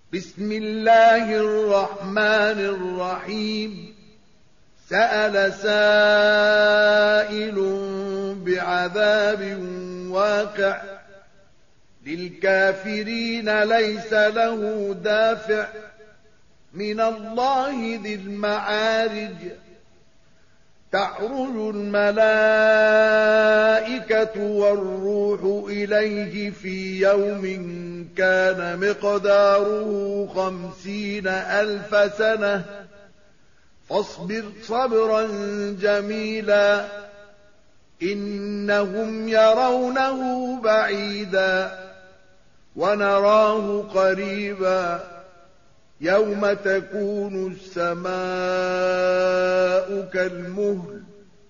بسم الله الرحمن الرحيم سأل سائل بعذاب واقع للكافرين ليس له دافع من الله ذي المعارج تعرج الملائكة والروح إليه في يوم كان مقداره 50,000 سنة فاصبر صبرا جميلا إنهم يرونه بعيدا ونراه قريبا يوم تكون السماء كالمهل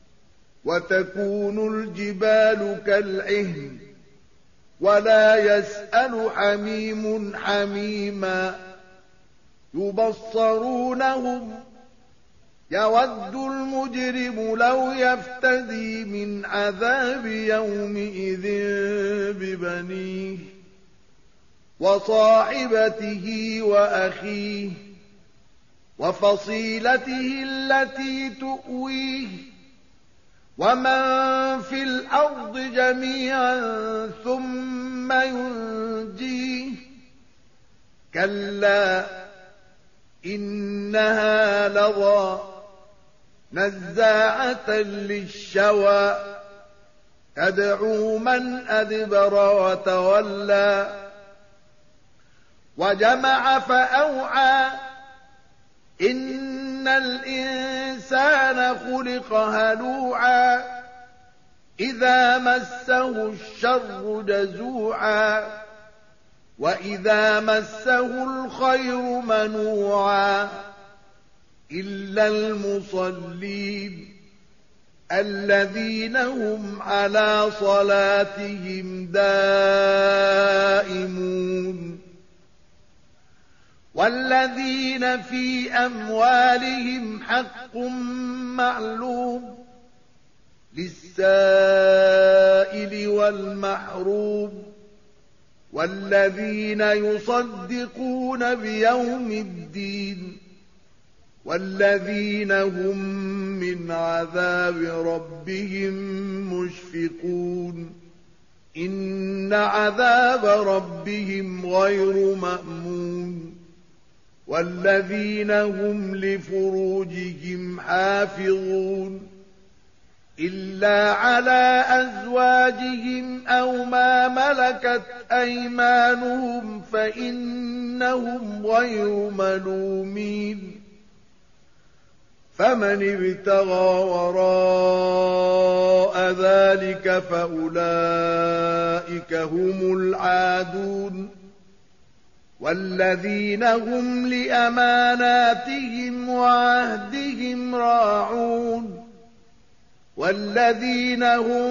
وتكون الجبال كالعهن ولا يسأل حميم حميما يبصرونهم يود المجرم لو يفتدي من عذاب يومئذ ببنيه وصاحبته وأخيه وفصيلته التي تؤويه ومن في الأرض جميعا ثم ينجيه كلا إنها لظى نزاعة للشوى تدعو من أدبر وتولى وجمع فأوعى إن الإنسان خلق هلوعا إذا مسه الشر جزوعا وإذا مسه الخير منوعا إلا المصلين الذين هم على صلاتهم دائمون والذين في أموالهم حق معلوم للسائل والمحروم والذين يصدقون بيوم الدين والذين هم من عذاب ربهم مشفقون إن عذاب ربهم غير مأمون والذين هم لفروجهم حافظون إلا على أزواجهم أو ما ملكت أيمانهم فإنهم غير ملومين فمن ابتغى وراء ذلك فأولئك هم العادون والذين هم لأماناتهم وعهدهم راعون والذين هم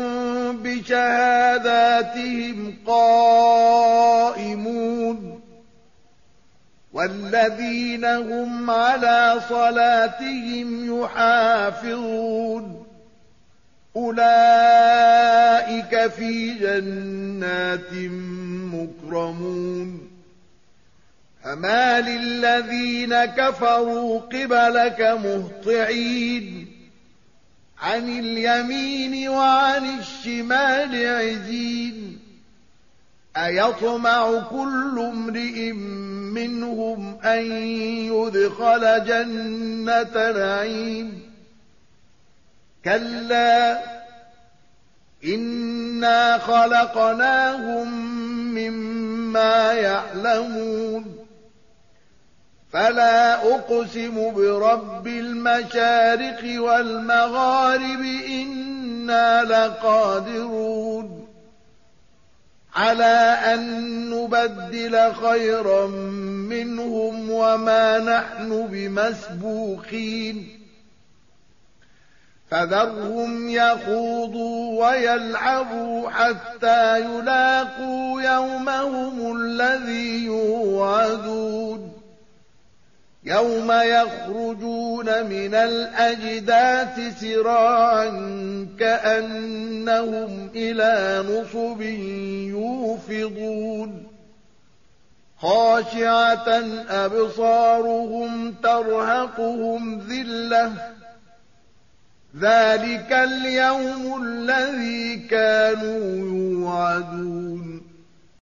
بشهاداتهم قائمون والذين هم على صلاتهم يحافظون أولئك في جنات مكرمون فما للذين كفروا قبلك مهطعين عن اليمين وعن الشمال عزين أيطمع كل امرئ منهم أن يدخل جنة نعيم كلا إنا خلقناهم مما يعلمون فلا أقسم برب المشارق والمغارب إنا لقادرون على أن نبدل خيرا منهم وما نحن بمسبوقين فذرهم يخوضوا ويلعبوا حتى يلاقوا يومهم الذي يوعدون يوم يخرجون من الأجداث سراعا كأنهم إلى نصب يوفضون خاشعة أبصارهم ترهقهم ذلة ذلك اليوم الذي كانوا يوعدون